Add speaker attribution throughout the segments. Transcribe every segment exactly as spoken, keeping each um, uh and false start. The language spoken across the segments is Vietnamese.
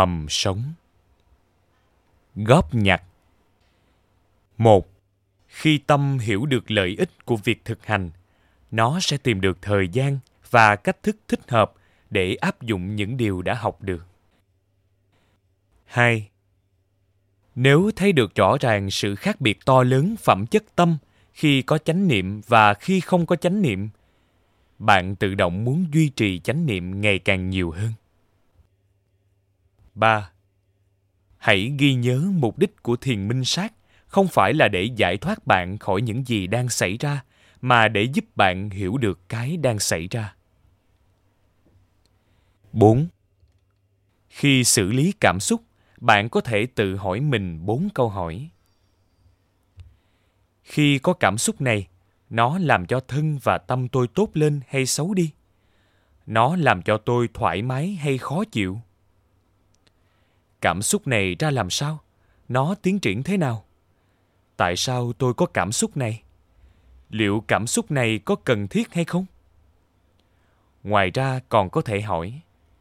Speaker 1: mầm sống. Góp nhặt. Một. Khi tâm hiểu được lợi ích của việc thực hành, nó sẽ tìm được thời gian và cách thức thích hợp để áp dụng những điều đã học được. Hai. Nếu thấy được rõ ràng sự khác biệt to lớn phẩm chất tâm khi có chánh niệm và khi không có chánh niệm, bạn tự động muốn duy trì chánh niệm ngày càng nhiều hơn. Ba. Hãy ghi nhớ mục đích của thiền minh sát không phải là để giải thoát bạn khỏi những gì đang xảy ra, mà để giúp bạn hiểu được cái đang xảy ra. Bốn. Khi xử lý cảm xúc, bạn có thể tự hỏi mình bốn câu hỏi. Khi có cảm xúc này, nó làm cho thân và tâm tôi tốt lên hay xấu đi? Nó làm cho tôi thoải mái hay khó chịu? Cảm xúc này ra làm sao? Nó tiến triển thế nào? Tại sao tôi có cảm xúc này? Liệu cảm xúc này có cần thiết hay không? Ngoài ra còn có thể hỏi: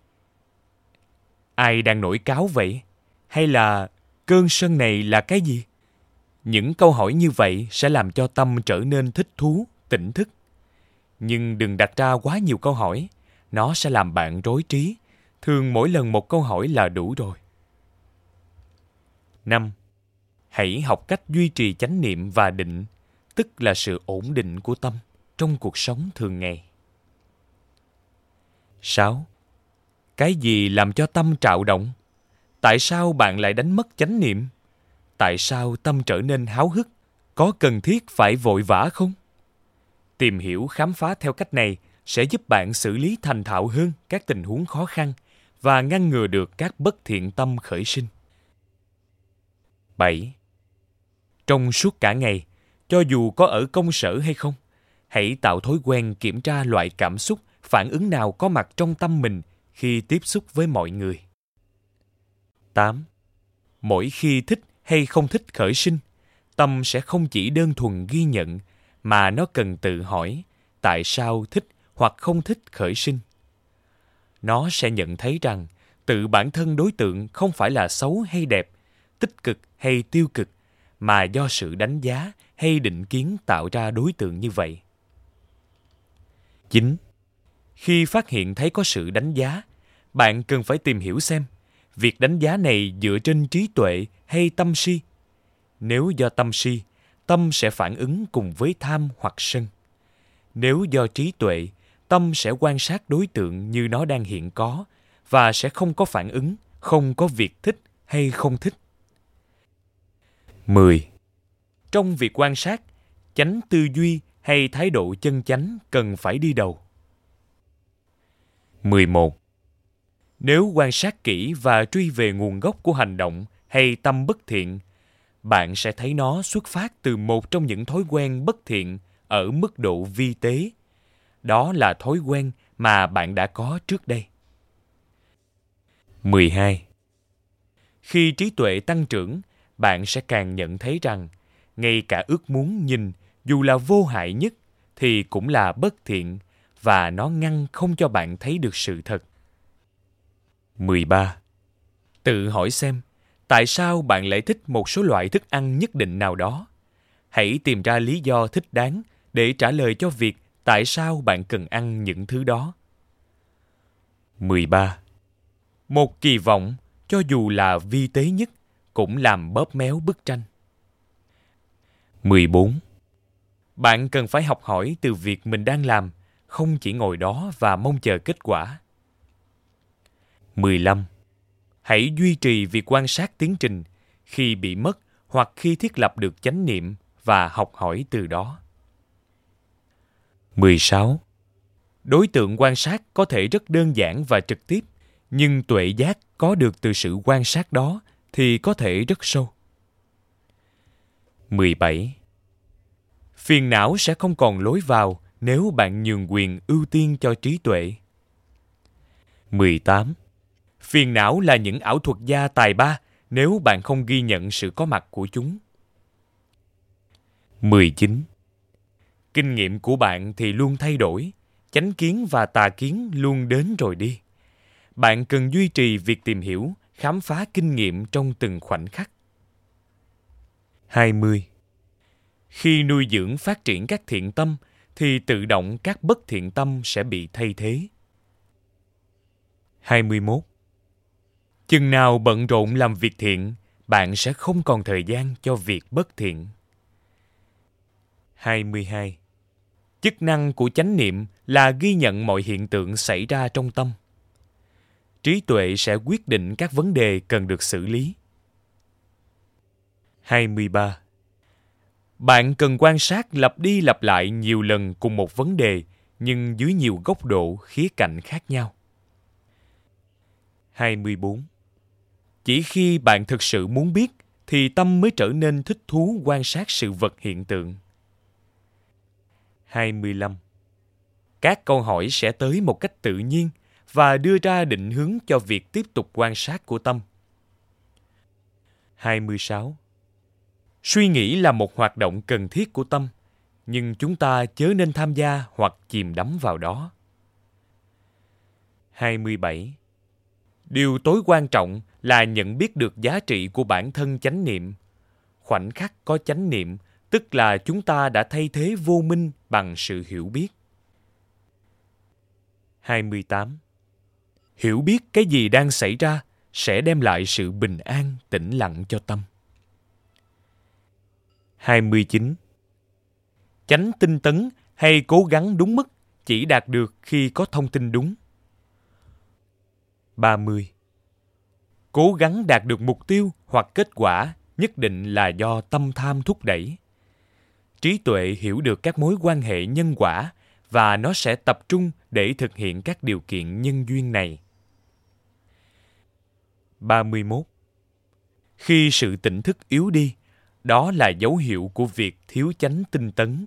Speaker 1: ai đang nổi cáu vậy? Hay là cơn sân này là cái gì? Những câu hỏi như vậy sẽ làm cho tâm trở nên thích thú, tỉnh thức. Nhưng đừng đặt ra quá nhiều câu hỏi, nó sẽ làm bạn rối trí. Thường mỗi lần một câu hỏi là đủ rồi. Năm. Hãy học cách duy trì chánh niệm và định, tức là sự ổn định của tâm trong cuộc sống thường ngày. Sáu. Cái gì làm cho tâm trạo động? Tại sao bạn lại đánh mất chánh niệm? Tại sao tâm trở nên háo hức? Có cần thiết phải vội vã không? Tìm hiểu khám phá theo cách này sẽ giúp bạn xử lý thành thạo hơn các tình huống khó khăn và ngăn ngừa được các bất thiện tâm khởi sinh. Bảy. Trong suốt cả ngày, cho dù có ở công sở hay không, hãy tạo thói quen kiểm tra loại cảm xúc, phản ứng nào có mặt trong tâm mình khi tiếp xúc với mọi người. Tám. Mỗi khi thích hay không thích khởi sinh, tâm sẽ không chỉ đơn thuần ghi nhận, mà nó cần tự hỏi tại sao thích hoặc không thích khởi sinh. Nó sẽ nhận thấy rằng tự bản thân đối tượng không phải là xấu hay đẹp, tích cực hay tiêu cực, mà do sự đánh giá hay định kiến tạo ra đối tượng như vậy. Chín. Khi phát hiện thấy có sự đánh giá, bạn cần phải tìm hiểu xem việc đánh giá này dựa trên trí tuệ hay tâm si. Nếu do tâm si, tâm sẽ phản ứng cùng với tham hoặc sân. Nếu do trí tuệ, tâm sẽ quan sát đối tượng như nó đang hiện có và sẽ không có phản ứng, không có việc thích hay không thích. Mười. Trong việc quan sát, chánh tư duy hay thái độ chân chánh cần phải đi đầu. Mười một. Nếu quan sát kỹ và truy về nguồn gốc của hành động hay tâm bất thiện, bạn sẽ thấy nó xuất phát từ một trong những thói quen bất thiện ở mức độ vi tế. Đó là thói quen mà bạn đã có trước đây. Mười hai. Khi trí tuệ tăng trưởng, bạn sẽ càng nhận thấy rằng ngay cả ước muốn nhìn, dù là vô hại nhất, thì cũng là bất thiện, và nó ngăn không cho bạn thấy được sự thật. Mười ba. Tự hỏi xem, tại sao bạn lại thích một số loại thức ăn nhất định nào đó? Hãy tìm ra lý do thích đáng để trả lời cho việc tại sao bạn cần ăn những thứ đó. Mười ba. Một kỳ vọng, cho dù là vi tế nhất, cũng làm bóp méo bức tranh. Mười bốn. Bạn cần phải học hỏi từ việc mình đang làm, không chỉ ngồi đó và mong chờ kết quả. Mười lăm. Hãy duy trì việc quan sát tiến trình khi bị mất hoặc khi thiết lập được chánh niệm và học hỏi từ đó. Mười sáu. Đối tượng quan sát có thể rất đơn giản và trực tiếp, nhưng tuệ giác có được từ sự quan sát đó thì có thể rất sâu. Mười bảy. Phiền não sẽ không còn lối vào nếu bạn nhường quyền ưu tiên cho trí tuệ. Mười tám. Phiền não là những ảo thuật gia tài ba nếu bạn không ghi nhận sự có mặt của chúng. Mười chín. Kinh nghiệm của bạn thì luôn thay đổi, chánh kiến và tà kiến luôn đến rồi đi. Bạn cần duy trì việc tìm hiểu, khám phá kinh nghiệm trong từng khoảnh khắc. hai mươi. Khi nuôi dưỡng phát triển các thiện tâm, thì tự động các bất thiện tâm sẽ bị thay thế. hai mươi mốt. Chừng nào bận rộn làm việc thiện, bạn sẽ không còn thời gian cho việc bất thiện. hai mươi hai. Chức năng của chánh niệm là ghi nhận mọi hiện tượng xảy ra trong tâm. Trí tuệ sẽ quyết định các vấn đề cần được xử lý. hai mươi ba. Bạn cần quan sát lặp đi lặp lại nhiều lần cùng một vấn đề, nhưng dưới nhiều góc độ, khía cạnh khác nhau. hai mươi bốn. Chỉ khi bạn thực sự muốn biết, thì tâm mới trở nên thích thú quan sát sự vật hiện tượng. hai mươi lăm. Các câu hỏi sẽ tới một cách tự nhiên và đưa ra định hướng cho việc tiếp tục quan sát của tâm. hai mươi sáu. Suy nghĩ là một hoạt động cần thiết của tâm, nhưng chúng ta chớ nên tham gia hoặc chìm đắm vào đó. hai mươi bảy. Điều tối quan trọng là nhận biết được giá trị của bản thân chánh niệm. Khoảnh khắc có chánh niệm, tức là chúng ta đã thay thế vô minh bằng sự hiểu biết. hai mươi tám. Hiểu biết cái gì đang xảy ra sẽ đem lại sự bình an, tĩnh lặng cho tâm. hai mươi chín. Chánh tinh tấn hay cố gắng đúng mức chỉ đạt được khi có thông tin đúng. ba mươi. Cố gắng đạt được mục tiêu hoặc kết quả nhất định là do tâm tham thúc đẩy. Trí tuệ hiểu được các mối quan hệ nhân quả và nó sẽ tập trung để thực hiện các điều kiện nhân duyên này. ba mươi mốt. Khi sự tỉnh thức yếu đi, đó là dấu hiệu của việc thiếu chánh tinh tấn.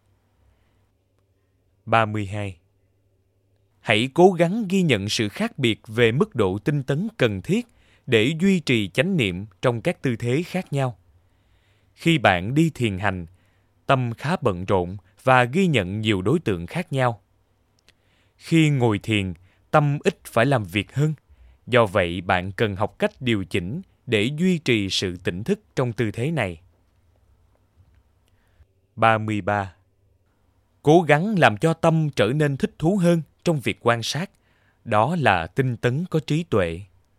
Speaker 1: ba mươi hai. Hãy cố gắng ghi nhận sự khác biệt về mức độ tinh tấn cần thiết để duy trì chánh niệm trong các tư thế khác nhau. Khi bạn đi thiền hành, tâm khá bận rộn và ghi nhận nhiều đối tượng khác nhau. Khi ngồi thiền, tâm ít phải làm việc hơn. Do vậy, bạn cần học cách điều chỉnh để duy trì sự tỉnh thức trong tư thế này. ba mươi ba. Cố gắng làm cho tâm trở nên thích thú hơn trong việc quan sát. Đó là tinh tấn có trí tuệ.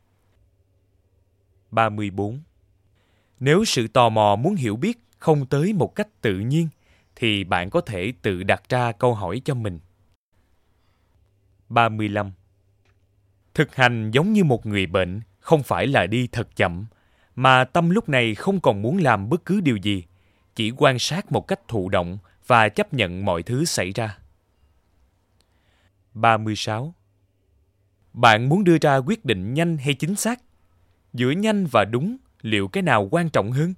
Speaker 1: ba mươi bốn. Nếu sự tò mò muốn hiểu biết không tới một cách tự nhiên, thì bạn có thể tự đặt ra câu hỏi cho mình. ba mươi lăm. Thực hành giống như một người bệnh, không phải là đi thật chậm, mà tâm lúc này không còn muốn làm bất cứ điều gì, chỉ quan sát một cách thụ động và chấp nhận mọi thứ xảy ra. ba mươi sáu. Bạn muốn đưa ra quyết định nhanh hay chính xác? Giữa nhanh và đúng, liệu cái nào quan trọng hơn?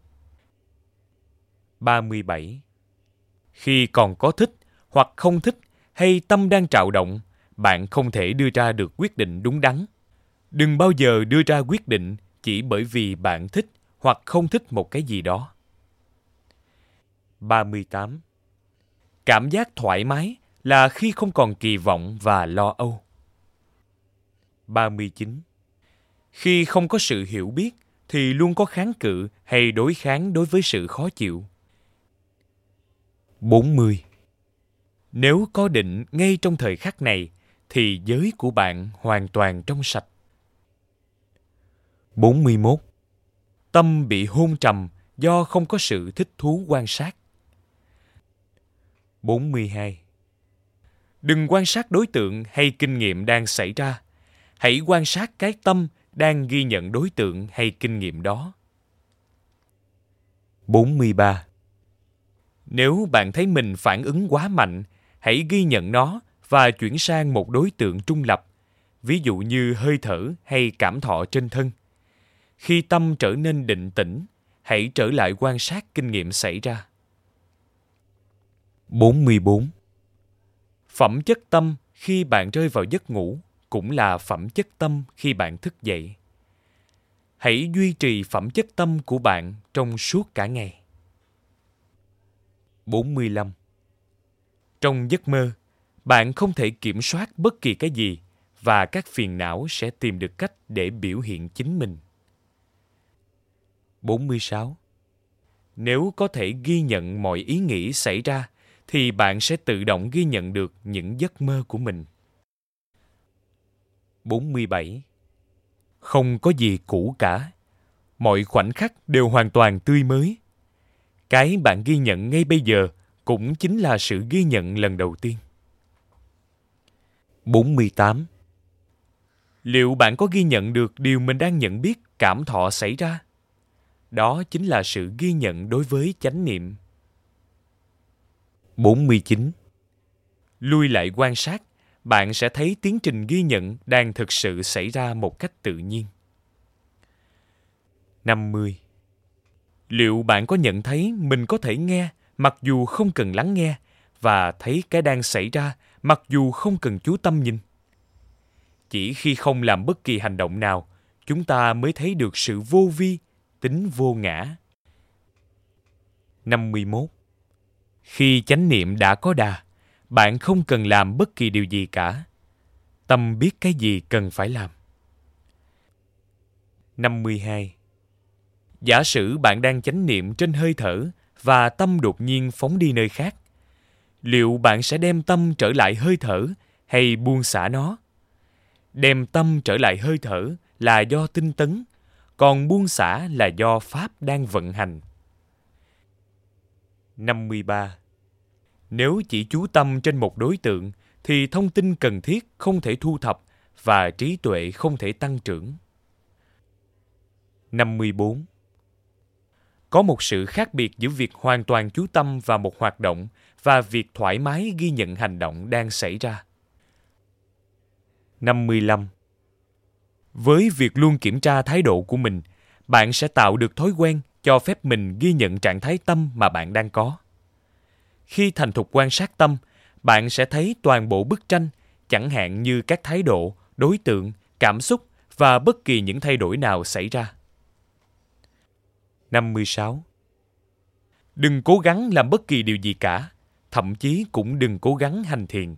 Speaker 1: ba mươi bảy. Khi còn có thích hoặc không thích hay tâm đang trạo động, bạn không thể đưa ra được quyết định đúng đắn. Đừng bao giờ đưa ra quyết định chỉ bởi vì bạn thích hoặc không thích một cái gì đó. ba mươi tám. Cảm giác thoải mái là khi không còn kỳ vọng và lo âu. ba mươi chín. Khi không có sự hiểu biết, thì luôn có kháng cự hay đối kháng đối với sự khó chịu. bốn mươi. Nếu có định ngay trong thời khắc này, thì giới của bạn hoàn toàn trong sạch. bốn mươi mốt. Tâm bị hôn trầm do không có sự thích thú quan sát. bốn mươi hai. Đừng quan sát đối tượng hay kinh nghiệm đang xảy ra. Hãy quan sát cái tâm đang ghi nhận đối tượng hay kinh nghiệm đó. bốn mươi ba. Nếu bạn thấy mình phản ứng quá mạnh, hãy ghi nhận nó và chuyển sang một đối tượng trung lập, ví dụ như hơi thở hay cảm thọ trên thân. Khi tâm trở nên định tĩnh, hãy trở lại quan sát kinh nghiệm xảy ra. bốn mươi bốn. Phẩm chất tâm khi bạn rơi vào giấc ngủ cũng là phẩm chất tâm khi bạn thức dậy. Hãy duy trì phẩm chất tâm của bạn trong suốt cả ngày. bốn mươi lăm. Trong giấc mơ, bạn không thể kiểm soát bất kỳ cái gì và các phiền não sẽ tìm được cách để biểu hiện chính mình. bốn mươi sáu. Nếu có thể ghi nhận mọi ý nghĩ xảy ra, thì bạn sẽ tự động ghi nhận được những giấc mơ của mình. bốn mươi bảy. Không có gì cũ cả. Mọi khoảnh khắc đều hoàn toàn tươi mới. Cái bạn ghi nhận ngay bây giờ cũng chính là sự ghi nhận lần đầu tiên. bốn mươi tám. Liệu bạn có ghi nhận được điều mình đang nhận biết cảm thọ xảy ra? Đó chính là sự ghi nhận đối với chánh niệm. bốn mươi chín. Lui lại quan sát, bạn sẽ thấy tiến trình ghi nhận đang thực sự xảy ra một cách tự nhiên. năm mươi. Liệu bạn có nhận thấy mình có thể nghe mặc dù không cần lắng nghe và thấy cái đang xảy ra mặc dù không cần chú tâm nhìn? Chỉ khi không làm bất kỳ hành động nào, chúng ta mới thấy được sự vô vi, tính vô ngã. năm mươi mốt. Khi chánh niệm đã có đà, bạn không cần làm bất kỳ điều gì cả. Tâm biết cái gì cần phải làm. năm mươi hai. Giả sử bạn đang chánh niệm trên hơi thở và tâm đột nhiên phóng đi nơi khác. Liệu bạn sẽ đem tâm trở lại hơi thở hay buông xả nó? Đem tâm trở lại hơi thở là do tinh tấn, còn buông xả là do Pháp đang vận hành. năm mươi ba. Nếu chỉ chú tâm trên một đối tượng, thì thông tin cần thiết không thể thu thập và trí tuệ không thể tăng trưởng. năm mươi bốn. Có một sự khác biệt giữa việc hoàn toàn chú tâm vào một hoạt động và việc thoải mái ghi nhận hành động đang xảy ra. năm mươi lăm. Với việc luôn kiểm tra thái độ của mình, bạn sẽ tạo được thói quen cho phép mình ghi nhận trạng thái tâm mà bạn đang có. Khi thành thục quan sát tâm, bạn sẽ thấy toàn bộ bức tranh, chẳng hạn như các thái độ, đối tượng, cảm xúc và bất kỳ những thay đổi nào xảy ra. năm mươi sáu. Đừng cố gắng làm bất kỳ điều gì cả, thậm chí cũng đừng cố gắng hành thiền.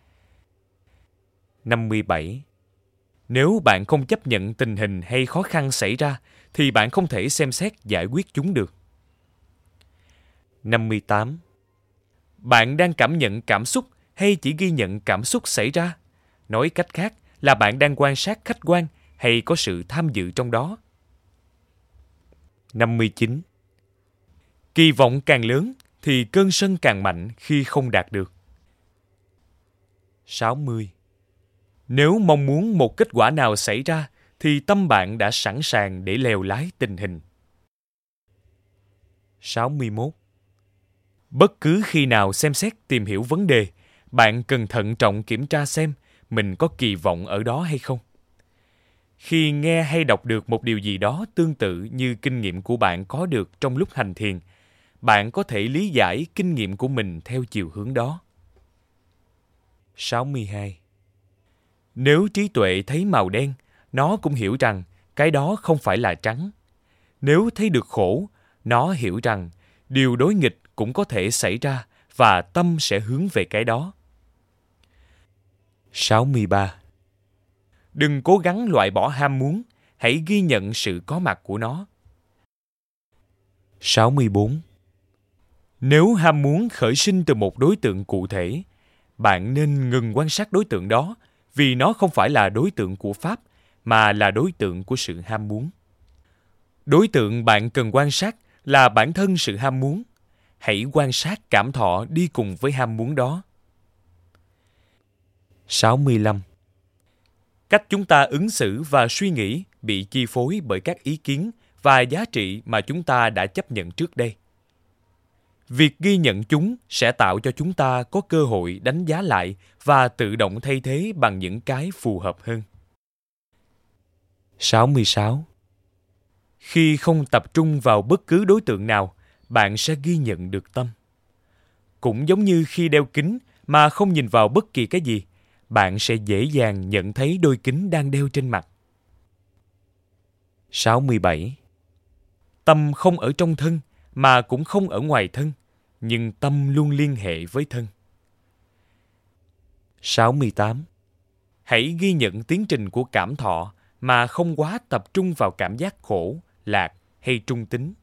Speaker 1: năm mươi bảy. Nếu bạn không chấp nhận tình hình hay khó khăn xảy ra, thì bạn không thể xem xét giải quyết chúng được. năm mươi tám. Bạn đang cảm nhận cảm xúc hay chỉ ghi nhận cảm xúc xảy ra? Nói cách khác là bạn đang quan sát khách quan hay có sự tham dự trong đó? năm mươi chín. Kỳ vọng càng lớn thì cơn sân càng mạnh khi không đạt được. sáu mươi. Nếu mong muốn một kết quả nào xảy ra thì tâm bạn đã sẵn sàng để lèo lái tình hình. sáu mươi mốt. Bất cứ khi nào xem xét tìm hiểu vấn đề, bạn cần thận trọng kiểm tra xem mình có kỳ vọng ở đó hay không. Khi nghe hay đọc được một điều gì đó tương tự như kinh nghiệm của bạn có được trong lúc hành thiền, bạn có thể lý giải kinh nghiệm của mình theo chiều hướng đó. sáu mươi hai. Nếu trí tuệ thấy màu đen, nó cũng hiểu rằng cái đó không phải là trắng. Nếu thấy được khổ, nó hiểu rằng điều đối nghịch cũng có thể xảy ra và tâm sẽ hướng về cái đó. sáu mươi ba. Đừng cố gắng loại bỏ ham muốn, hãy ghi nhận sự có mặt của nó. sáu mươi bốn. Nếu ham muốn khởi sinh từ một đối tượng cụ thể, bạn nên ngừng quan sát đối tượng đó vì nó không phải là đối tượng của Pháp, mà là đối tượng của sự ham muốn. Đối tượng bạn cần quan sát là bản thân sự ham muốn. Hãy quan sát cảm thọ đi cùng với ham muốn đó. sáu mươi lăm. Cách chúng ta ứng xử và suy nghĩ bị chi phối bởi các ý kiến và giá trị mà chúng ta đã chấp nhận trước đây. Việc ghi nhận chúng sẽ tạo cho chúng ta có cơ hội đánh giá lại và tự động thay thế bằng những cái phù hợp hơn. sáu mươi sáu. Khi không tập trung vào bất cứ đối tượng nào, bạn sẽ ghi nhận được tâm. Cũng giống như khi đeo kính mà không nhìn vào bất kỳ cái gì, bạn sẽ dễ dàng nhận thấy đôi kính đang đeo trên mặt. sáu mươi bảy. Tâm không ở trong thân mà cũng không ở ngoài thân, nhưng tâm luôn liên hệ với thân. sáu mươi tám. Hãy ghi nhận tiến trình của cảm thọ mà không quá tập trung vào cảm giác khổ, lạc, hay trung tính.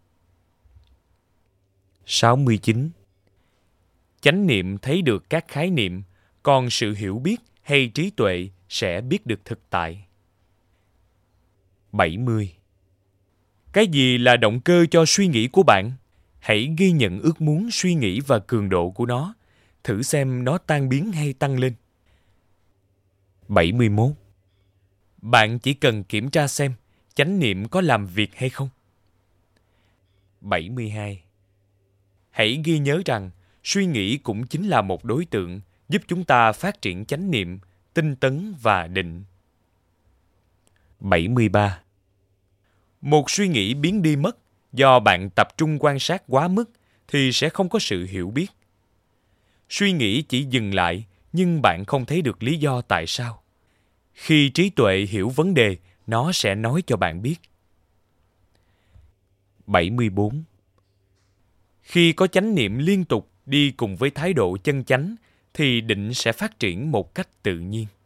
Speaker 1: sáu mươi chín. Chánh niệm thấy được các khái niệm, còn sự hiểu biết hay trí tuệ sẽ biết được thực tại. bảy mươi. Cái gì là động cơ cho suy nghĩ của bạn? Hãy ghi nhận ước muốn suy nghĩ và cường độ của nó. Thử xem nó tan biến hay tăng lên. bảy mươi mốt. Bạn chỉ cần kiểm tra xem chánh niệm có làm việc hay không. bảy mươi hai. Hãy ghi nhớ rằng suy nghĩ cũng chính là một đối tượng giúp chúng ta phát triển chánh niệm, tinh tấn và định. bảy mươi ba. Một suy nghĩ biến đi mất do bạn tập trung quan sát quá mức thì sẽ không có sự hiểu biết. Suy nghĩ chỉ dừng lại nhưng bạn không thấy được lý do tại sao. Khi trí tuệ hiểu vấn đề, nó sẽ nói cho bạn biết. bảy mươi bốn. Khi có chánh niệm liên tục đi cùng với thái độ chân chánh thì định sẽ phát triển một cách tự nhiên.